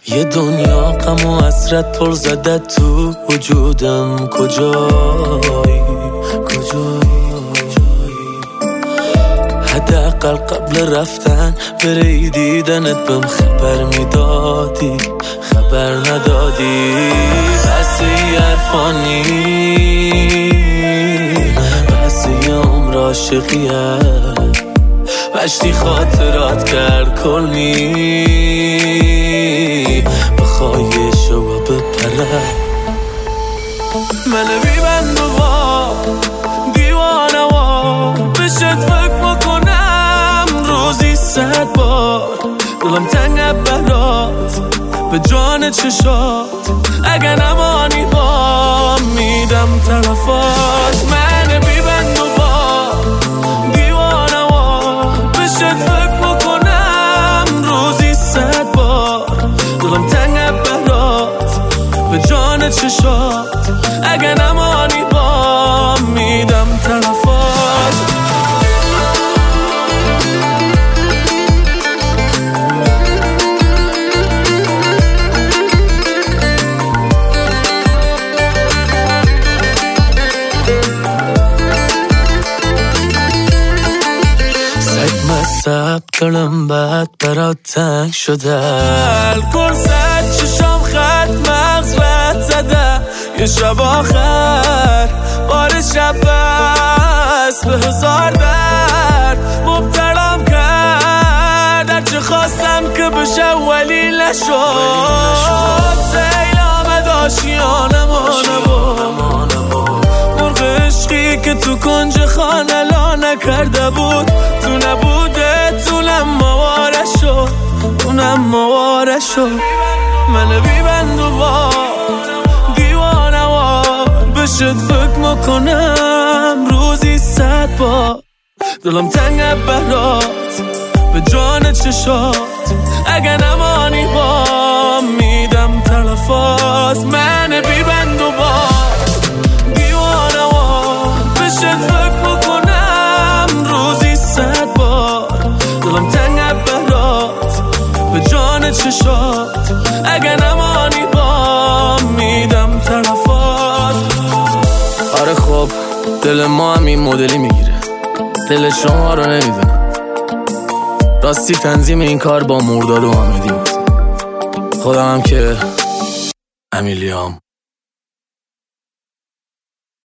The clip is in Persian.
یه دنیا غم و حسرت پر زده تو وجودم، کجایی حداقل قبل رفتن بری دیدنت بهم خبر میدادی، خبر ندادی. بس یه عرفانی، بس یه عمر عاشقیه، بشتی خاطرات کرد کلمی، بخوای شو بپره منو بیبند و با دیوانه و بشت فکر بکنم روزی 100 بار. دلم تنگ برات به جان چشات، اگه نمانی با میدم طرفات. منو بیبند و با دیوانه و بشت فکر بکنم روزی 100 بار. دلم تنگ برات به جان چشات، اگه نمانی با میدم طرفات. سگ مصب کردم بعد برات تنگ شده، الکرسد چشام خط مغز رد زده. یه شب آخر بار شب بست به 1000 درد مبتلام کرد. هرچه خواستم که بشه ولی نشد. سیل آمد آشیانمانه مرغ عشقی که تو کنج خانه لا نکرده بود، تو نبوده تونم مواره شد. منو بیبند و با دیوانه و بشت فکر میکنم روزی 100 بار. دلم تنگ برات به جان چشات، اگه نمانی با میدم طرفات. منو بیبند و با دیوانه و بشت فکر میکنم روزی 100 بار. دلم تنگ برات به جان چشات، اگه نمانی با میدم طرفات. آره خب دل ما هم این مدلی میگیره، دل شما رو نمیدونم. راستی تنظیم این کار با مرداد و حامدی بود. خودم هم که امیلیام.